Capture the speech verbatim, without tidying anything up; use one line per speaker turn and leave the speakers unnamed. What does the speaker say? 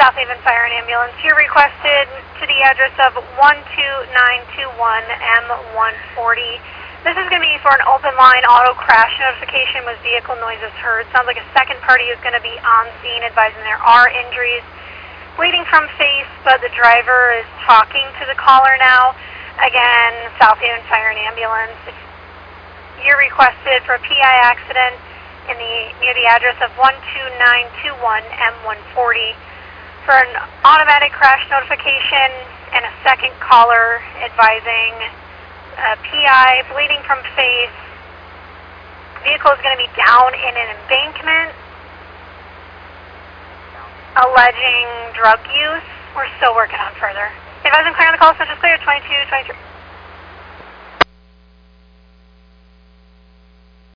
South Haven Fire and Ambulance. You're requested to the address of one two nine two one M one forty. This is going to be for an open line auto crash notification with vehicle noises heard. Sounds like a second party is going to be on scene advising there are injuries. Bleeding from face, but the driver is talking to the caller now. Again, South Haven Fire and Ambulance. You're requested for a P I accident in the near the address of one two nine two one M one forty for an automatic crash notification and a second caller advising uh, P I bleeding from face. Vehicle is going to be down in an embankment, alleging drug use. We're still working on further. Advising clear on the call, so just clear twenty-two twenty-three.